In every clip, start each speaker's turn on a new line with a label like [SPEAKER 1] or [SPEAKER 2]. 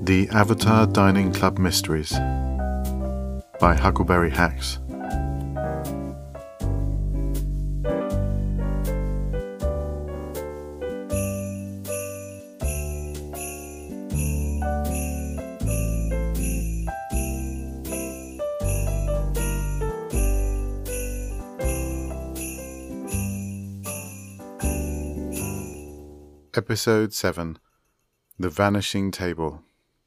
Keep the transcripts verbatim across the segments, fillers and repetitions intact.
[SPEAKER 1] The Avatar Dining Club Mysteries by Huckleberry Hacks. Episode seven. The Vanishing Table.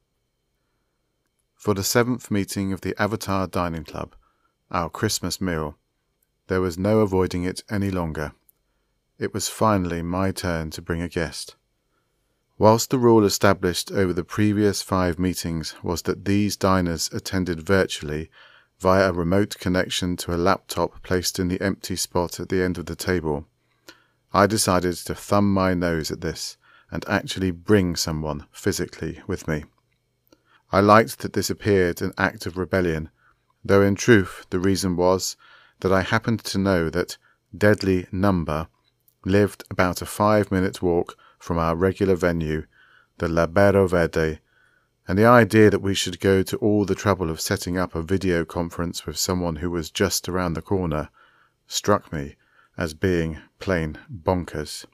[SPEAKER 1] For the seventh meeting of the Avatar Dining Club, our Christmas meal, there was no avoiding it any longer. It was finally my turn to bring a guest. Whilst the rule established over the previous five meetings was that these diners attended virtually via a remote connection to a laptop placed in the empty spot at the end of the table, I decided to thumb my nose at this and actually bring someone physically with me. I liked that this appeared an act of rebellion, though in truth the reason was that I happened to know that Deadly Number lived about a five-minute walk from our regular venue, the Libero Verde, and the idea that we should go to all the trouble of setting up a video conference with someone who was just around the corner struck me as being plain bonkers.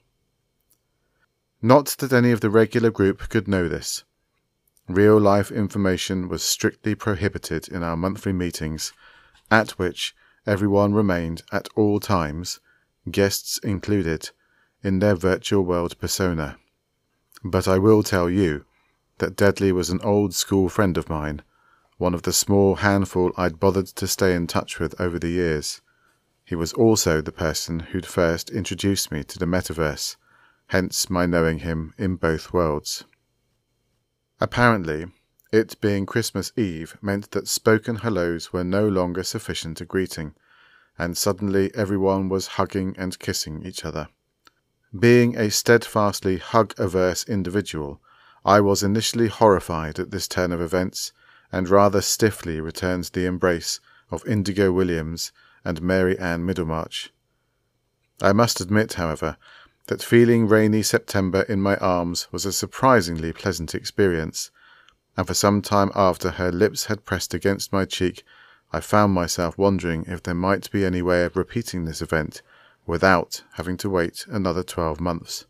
[SPEAKER 1] Not that any of the regular group could know this. Real-life information was strictly prohibited in our monthly meetings, at which everyone remained at all times, guests included, in their virtual world persona. But I will tell you that Deadly was an old-school friend of mine, one of the small handful I'd bothered to stay in touch with over the years. He was also the person who'd first introduced me to the metaverse, hence my knowing him in both worlds. Apparently, it being Christmas Eve meant that spoken hellos were no longer sufficient a greeting, and suddenly everyone was hugging and kissing each other. Being a steadfastly hug-averse individual, I was initially horrified at this turn of events, and rather stiffly returned the embrace of Indigo Williams and Mary Ann Middlemarch. I must admit, however, that feeling rainy September in my arms was a surprisingly pleasant experience, and for some time after her lips had pressed against my cheek, I found myself wondering if there might be any way of repeating this event without having to wait another twelve months.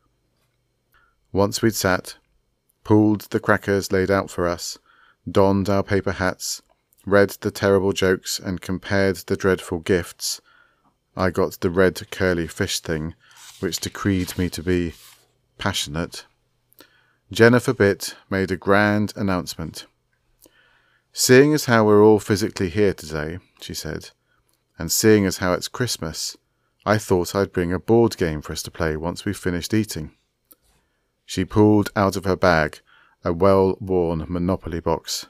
[SPEAKER 1] Once we'd sat, pulled the crackers laid out for us, donned our paper hats, read the terrible jokes and compared the dreadful gifts, I got the red curly fish thing, which decreed me to be passionate. Jennifer Bitt made a grand announcement. "Seeing as how we're all physically here today," she said, "and seeing as how it's Christmas, I thought I'd bring a board game for us to play once we've finished eating." She pulled out of her bag a well-worn Monopoly box.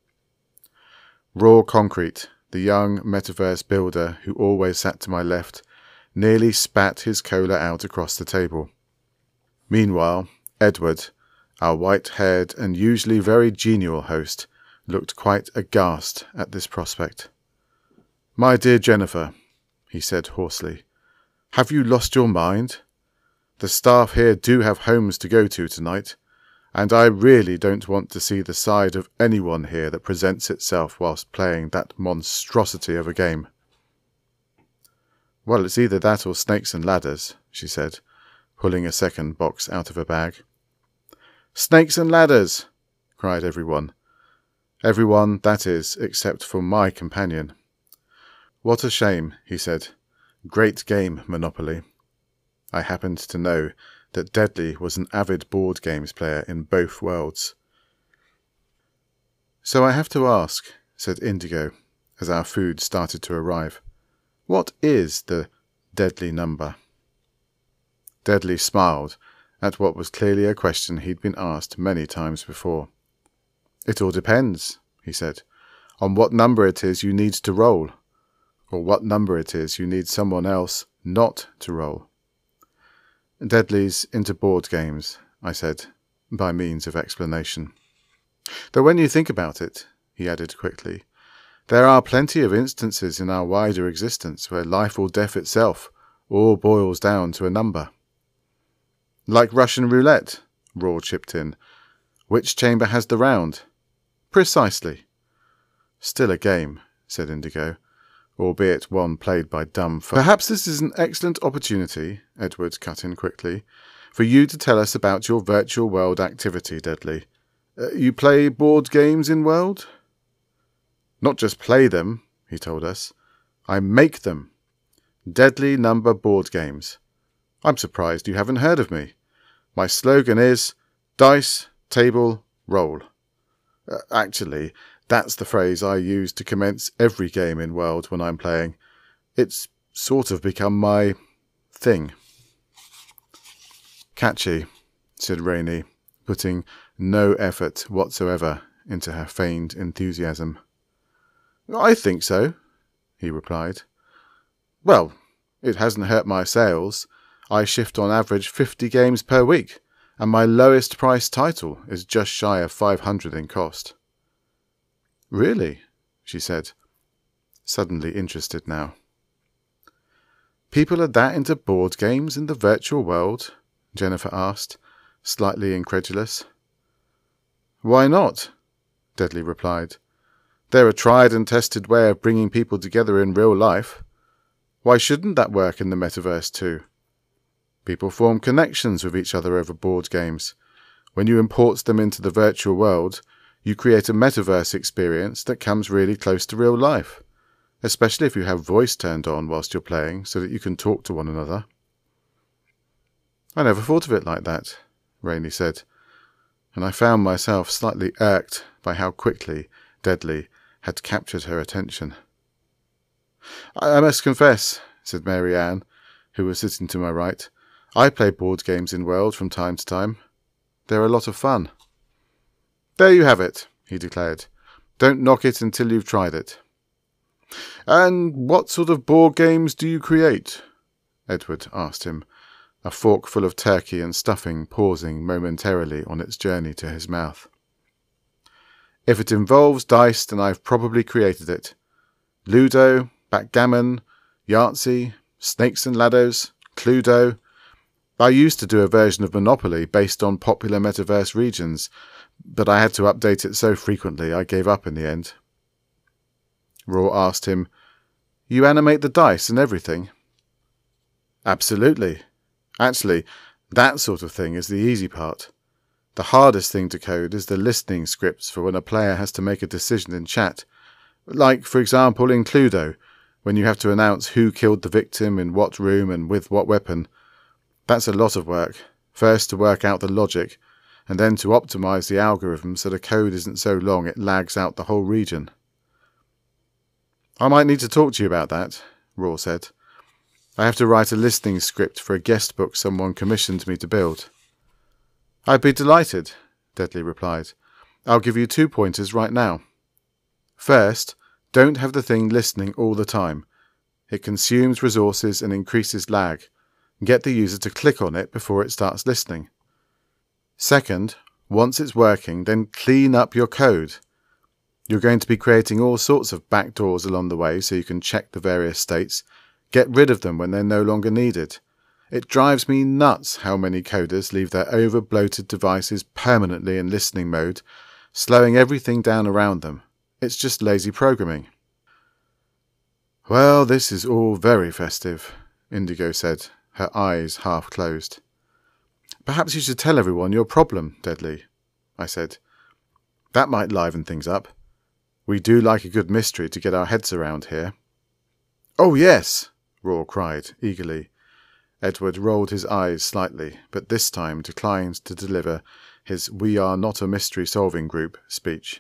[SPEAKER 1] Raw Concrete, the young metaverse builder who always sat to my left, nearly spat his cola out across the table. Meanwhile, Edward, our white-haired and usually very genial host, looked quite aghast at this prospect. "My dear Jennifer," he said hoarsely, "have you lost your mind? The staff here do have homes to go to tonight, and I really don't want to see the side of anyone here that presents itself whilst playing that monstrosity of a game." "Well, it's either that or snakes and ladders," she said, pulling a second box out of her bag. "Snakes and ladders!" cried everyone. Everyone, that is, except for my companion. "What a shame," he said. "Great game, Monopoly." I happened to know that Deadly was an avid board games player in both worlds. "So I have to ask," said Indigo, as our food started to arrive, "what is the Deadly Number?" Deadly smiled at what was clearly a question he'd been asked many times before. "It all depends," he said, "on what number it is you need to roll, or what number it is you need someone else not to roll." "Deadly's into board games," I said, by means of explanation. "Though when you think about it," he added quickly, "there are plenty of instances in our wider existence where life or death itself all boils down to a number." "Like Russian roulette," Raw chipped in, Which chamber has the round? Precisely. Still a game, said Indigo, albeit one played by dumb folk. Perhaps this is an excellent opportunity, Edward cut in quickly, for you to tell us about your virtual world activity, Deadly. Uh, you play board games in World? Not just play them, he told us. I make them. Deadly number board games. I'm surprised you haven't heard of me. My slogan is dice, table, roll. Uh, actually, that's the phrase I use to commence every game in World when I'm playing. It's sort of become my thing. Catchy, said Rainey, putting no effort whatsoever into her feigned enthusiasm. I think so, he replied. Well, it hasn't hurt my sales. I shift on average fifty games per week, and my lowest price title is just shy of five hundred in cost. Really? She said, suddenly interested now. People are that into board games in the virtual world? Jennifer asked, slightly incredulous. Why not? Deadly replied. They're a tried and tested way of bringing people together in real life. Why shouldn't that work in the metaverse too? People form connections with each other over board games. When you import them into the virtual world, you create a metaverse experience that comes really close to real life, especially if you have voice turned on whilst you're playing so that you can talk to one another. I never thought of it like that, Rainey said, and I found myself slightly irked by how quickly Deadly had captured her attention. I, I must confess, said Mary Ann, who was sitting to my right, I play board games in World from time to time. They're a lot of fun. There you have it, he declared. Don't knock it until you've tried it. And what sort of board games do you create? Edward asked him, a fork full of turkey and stuffing pausing momentarily on its journey to his mouth. If it involves dice, then I've probably created it. Ludo, backgammon, Yahtzee, snakes and ladders, Cluedo. I used to do a version of Monopoly based on popular metaverse regions, but I had to update it so frequently I gave up in the end. Raw asked him, You animate the dice and everything? Absolutely. Actually, that sort of thing is the easy part. The hardest thing to code is the listening scripts for when a player has to make a decision in chat. Like, for example, in Cluedo, when you have to announce who killed the victim in what room and with what weapon. That's a lot of work. First to work out the logic, and then to optimize the algorithm so the code isn't so long it lags out the whole region. I might need to talk to you about that, Raw said. I have to write a listening script for a guest book someone commissioned me to build. I'd be delighted, Deadly replied. I'll give you two pointers right now. First, don't have the thing listening all the time. It consumes resources and increases lag. Get the user to click on it before it starts listening. Second, once it's working, then clean up your code. You're going to be creating all sorts of backdoors along the way so you can check the various states. Get rid of them when they're no longer needed. It drives me nuts how many coders leave their over-bloated devices permanently in listening mode, slowing everything down around them. It's just lazy programming. Well, this is all very festive, Indigo said, her eyes half closed. Perhaps you should tell everyone your problem, Deadly, I said. That might liven things up. We do like a good mystery to get our heads around here. Oh, yes, Raw cried eagerly. Edward rolled his eyes slightly, but this time declined to deliver his "We are not a mystery-solving group" speech.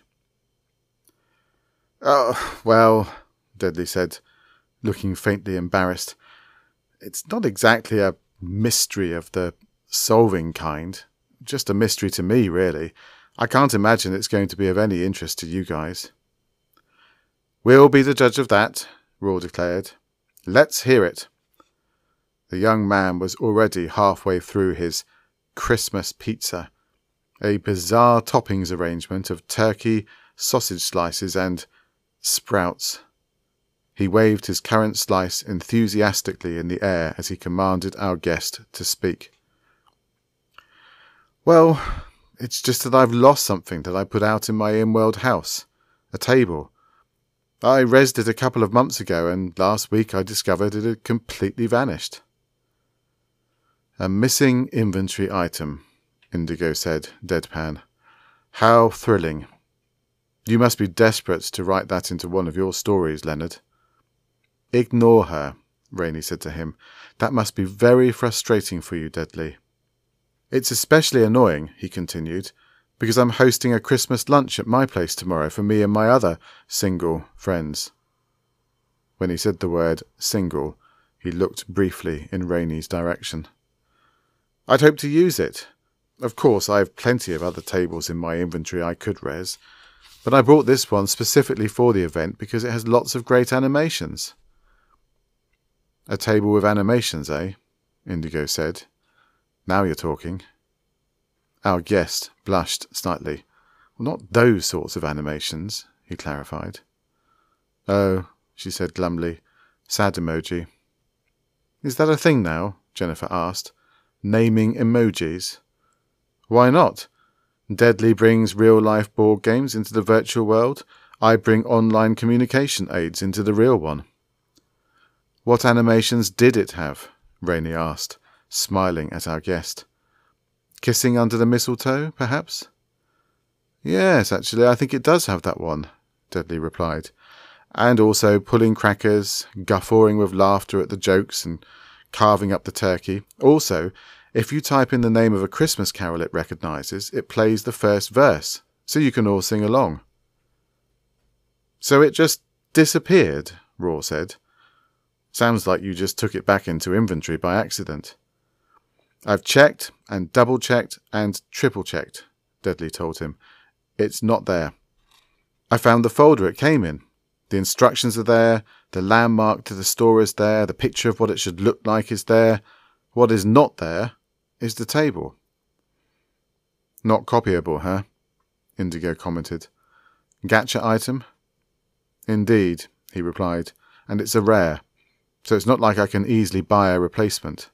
[SPEAKER 1] Oh, well, Deadly said, looking faintly embarrassed. It's not exactly a mystery of the solving kind. Just a mystery to me, really. I can't imagine it's going to be of any interest to you guys. We'll be the judge of that, Raw declared. Let's hear it. The young man was already halfway through his Christmas pizza, a bizarre toppings arrangement of turkey, sausage slices, and sprouts. He waved his current slice enthusiastically in the air as he commanded our guest to speak. Well, It's just that I've lost something that I put out in my in-world house. A table. I rezzed it a couple of months ago, and last week I discovered it had completely vanished. A missing inventory item, Indigo said, deadpan. How thrilling. You must be desperate to write that into one of your stories, Leonard. Ignore her, Rainey said to him. That must be very frustrating for you, Deadly. It's especially annoying, he continued, because I'm hosting a Christmas lunch at my place tomorrow for me and my other single friends. When he said the word single, he looked briefly in Rainey's direction. I'd hope to use it. Of course, I have plenty of other tables in my inventory I could res, but I brought this one specifically for the event because it has lots of great animations. A table with animations, eh? Indigo said. Now you're talking. Our guest blushed slightly. Well, not those sorts of animations, he clarified. Oh, she said glumly. Sad emoji. Is that a thing now? Jennifer asked. Naming emojis? Why not? Deadly brings real-life board games into the virtual world. I bring online communication aids into the real one. What animations did it have? Rainey asked, smiling at our guest. Kissing under the mistletoe, perhaps? Yes, actually, I think it does have that one, Deadly replied. And also pulling crackers, guffawing with laughter at the jokes and carving up the turkey. Also, if you type in the name of a Christmas carol it recognises, it plays the first verse, so you can all sing along. So it just disappeared, Raw said. Sounds like you just took it back into inventory by accident. I've checked and double-checked and triple-checked, Deadly told him. It's not there. I found the folder it came in. The instructions are there, the landmark to the store is there, the picture of what it should look like is there. What is not there is the table. Not copyable, huh? Indigo commented. Gacha item? Indeed, he replied, and it's a rare, so it's not like I can easily buy a replacement.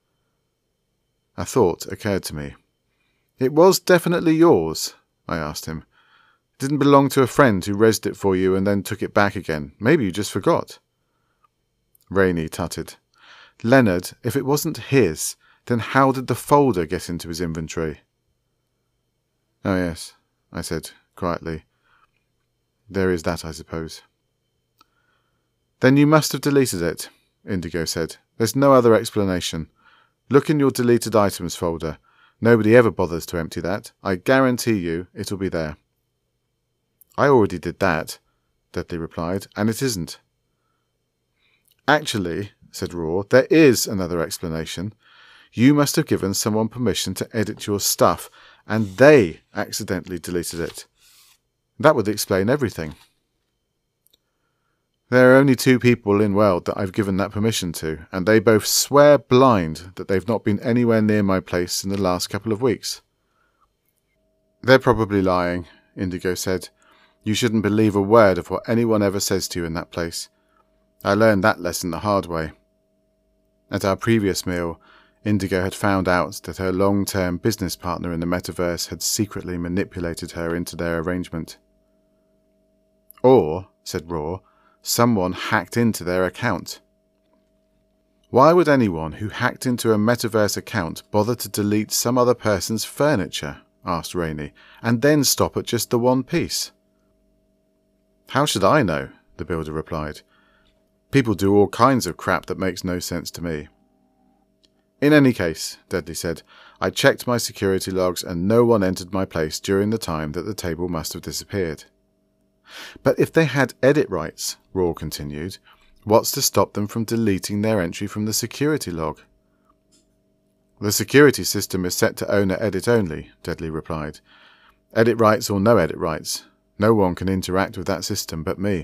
[SPEAKER 1] A thought occurred to me. It was definitely yours, I asked him. It didn't belong to a friend who resed it for you and then took it back again. Maybe you just forgot. Rainey tutted. Leonard, if it wasn't his, then how did the folder get into his inventory? Oh yes, I said quietly. There is that, I suppose. Then you must have deleted it, Indigo said. There's no other explanation. Look in your deleted items folder. Nobody ever bothers to empty that. I guarantee you it'll be there. I already did that, Deadly replied, and it isn't. Actually, said Raw, there is another explanation. You must have given someone permission to edit your stuff, and they accidentally deleted it. That would explain everything. There are only two people in Weld that I've given that permission to, and they both swear blind that they've not been anywhere near my place in the last couple of weeks. They're probably lying, Indigo said. You shouldn't believe a word of what anyone ever says to you in that place. I learned that lesson the hard way. At our previous meal, Indigo had found out that her long-term business partner in the metaverse had secretly manipulated her into their arrangement. Or, said Raw, someone hacked into their account. Why would anyone who hacked into a metaverse account bother to delete some other person's furniture? Asked Rainey, and then stop at just the one piece. How should I know? The builder replied. People do all kinds of crap that makes no sense to me. In any case, Deadly said, I checked my security logs and no one entered my place during the time that the table must have disappeared. But if they had edit rights, Raw continued, what's to stop them from deleting their entry from the security log? The security system is set to owner edit only, Deadly replied. Edit rights or no edit rights. No one can interact with that system but me.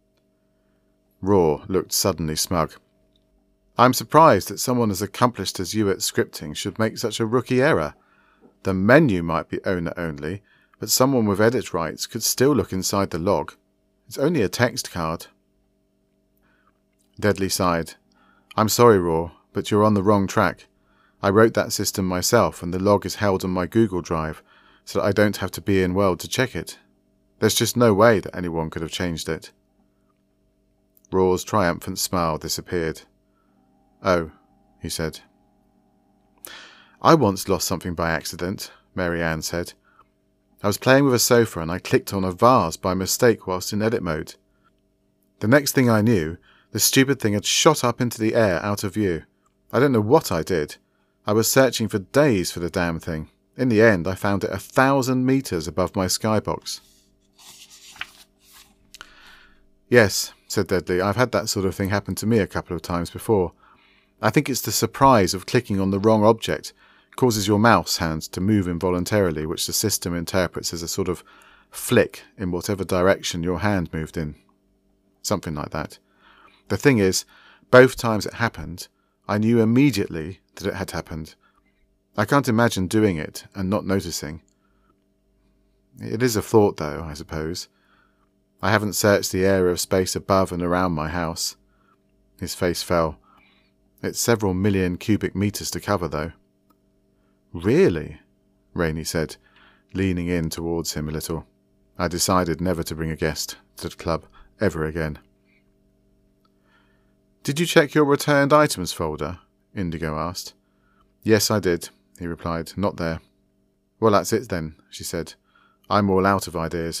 [SPEAKER 1] Raw looked suddenly smug. I'm surprised that someone as accomplished as you at scripting should make such a rookie error. The menu might be owner only, but someone with edit rights could still look inside the log. It's only a text card. Deadly sighed. I'm sorry, Raw, but you're on the wrong track. I wrote that system myself and the log is held on my Google Drive, so that I don't have to be in world to check it. There's just no way that anyone could have changed it. Raw's triumphant smile disappeared. Oh, he said. I once lost something by accident, Mary Ann said. I was playing with a sofa and I clicked on a vase by mistake whilst in edit mode. The next thing I knew, the stupid thing had shot up into the air out of view. I don't know what I did. I was searching for days for the damn thing. In the end, I found it a thousand metres above my skybox. Yes, said Deadly, I've had that sort of thing happen to me a couple of times before. I think it's the surprise of clicking on the wrong object causes your mouse hands to move involuntarily, which the system interprets as a sort of flick in whatever direction your hand moved in. Something like that. The thing is, both times it happened, I knew immediately that it had happened. I can't imagine doing it and not noticing. It is a thought, though, I suppose. I haven't searched the area of space above and around my house. His face fell. It's several million cubic metres to cover, though. Really? Rainey said, leaning in towards him a little. I decided never to bring a guest to the club ever again. Did you check your returned items folder? Indigo asked. Yes, I did, he replied. Not there. Well, that's it then, she said. I'm all out of ideas.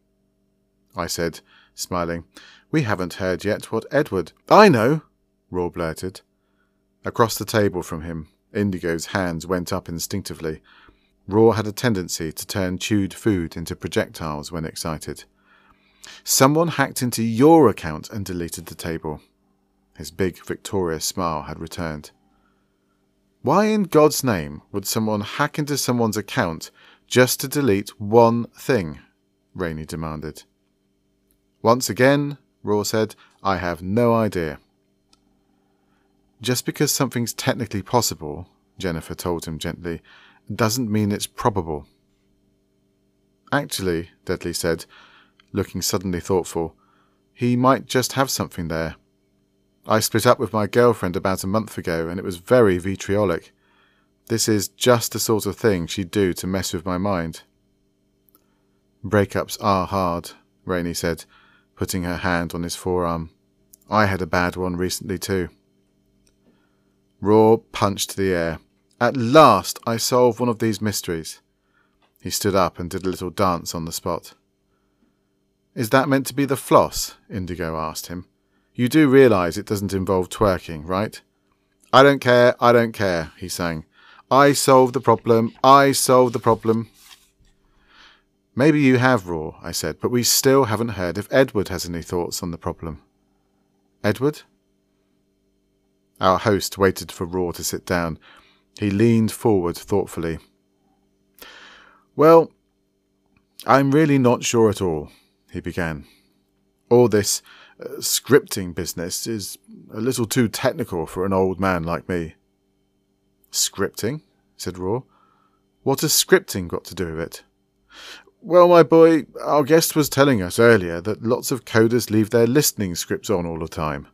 [SPEAKER 1] I said, smiling. We haven't heard yet what Edward... I know, Raw blurted. Across the table from him, Indigo's hands went up instinctively. Raw had a tendency to turn chewed food into projectiles when excited. Someone hacked into your account and deleted the table. His big, victorious smile had returned. Why in God's name would someone hack into someone's account just to delete one thing? Rainey demanded. Once again, Raw said, I have no idea. Just because something's technically possible, Jennifer told him gently, doesn't mean it's probable. Actually, Deadly said, looking suddenly thoughtful, he might just have something there. I split up with my girlfriend about a month ago and it was very vitriolic. This is just the sort of thing she'd do to mess with my mind. Breakups are hard, Rainey said, putting her hand on his forearm. I had a bad one recently too. Raw punched the air. At last I solved one of these mysteries. He stood up and did a little dance on the spot. Is that meant to be the floss? Indigo asked him. You do realise it doesn't involve twerking, right? I don't care, I don't care, he sang. I solved the problem, I solved the problem. Maybe you have, Raw, I said, but we still haven't heard if Edward has any thoughts on the problem. Edward? Our host waited for Raw to sit down. He leaned forward thoughtfully. Well, I'm really not sure at all, he began. All this uh, scripting business is a little too technical for an old man like me. Scripting? Said Raw. What has scripting got to do with it? Well, my boy, our guest was telling us earlier that lots of coders leave their listening scripts on all the time.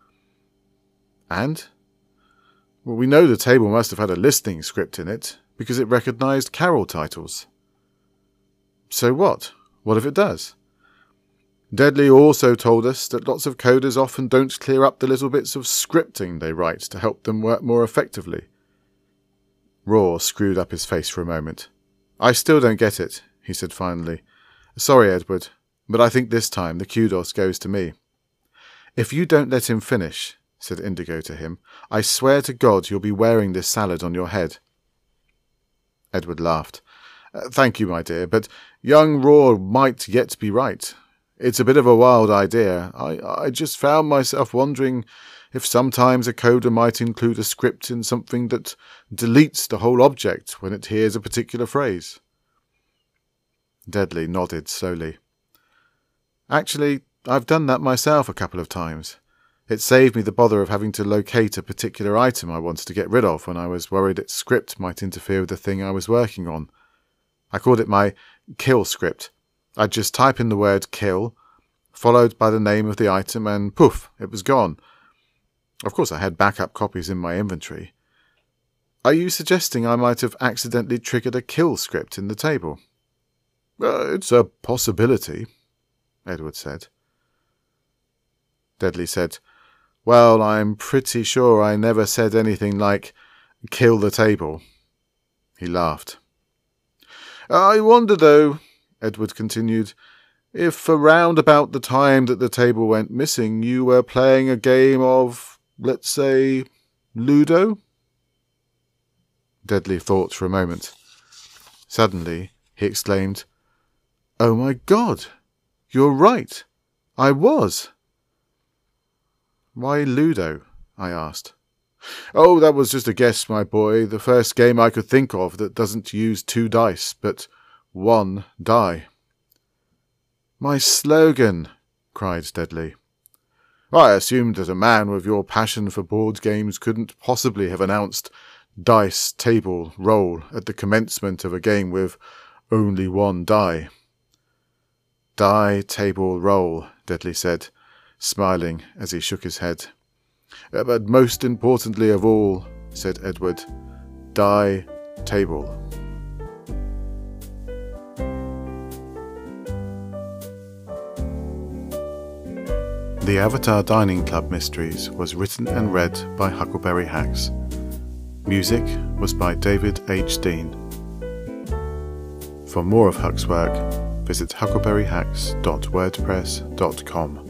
[SPEAKER 1] And? Well, we know the table must have had a listening script in it, because it recognised carol titles. So what? What if it does? Deadly also told us that lots of coders often don't clear up the little bits of scripting they write to help them work more effectively. Raw screwed up his face for a moment. I still don't get it, he said finally. Sorry, Edward, but I think this time the kudos goes to me. If you don't let him finish, said Indigo to him, I swear to God you'll be wearing this salad on your head. Edward laughed. Uh, thank you, my dear, but young Raw might yet be right. It's a bit of a wild idea. I, I just found myself wondering if sometimes a coder might include a script in something that deletes the whole object when it hears a particular phrase. Deadly nodded slowly. Actually, I've done that myself a couple of times. It saved me the bother of having to locate a particular item I wanted to get rid of when I was worried its script might interfere with the thing I was working on. I called it my kill script. I'd just type in the word kill, followed by the name of the item, and poof, it was gone. Of course I had backup copies in my inventory. Are you suggesting I might have accidentally triggered a kill script in the table? Uh, it's a possibility, Edward said. Deadly said, Well, I'm pretty sure I never said anything like, kill the table. He laughed. I wonder, though, Edward continued, if around about the time that the table went missing you were playing a game of, let's say, Ludo? Deadly thought for a moment. Suddenly he exclaimed, Oh my God! You're right! I was! Why Ludo? I asked. Oh, that was just a guess, my boy. The first game I could think of that doesn't use two dice, but one die. My slogan! Cried Deadly. I assumed that a man with your passion for board games couldn't possibly have announced dice, table, roll at the commencement of a game with only one die. Die, table, roll, Deadly said, smiling as he shook his head. But most importantly of all, said Edward, die, table. The Avatar Dining Club Mysteries was written and read by Huckleberry Hacks. Music was by David H. Dean. For more of Huck's work, visit huckleberry hacks dot wordpress dot com.